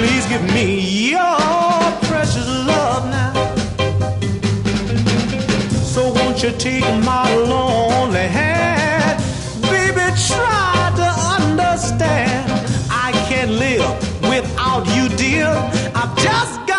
Please give me your precious love now. So won't you take my lonely hand? Baby, try to understand. I can't live without you, dear. I've just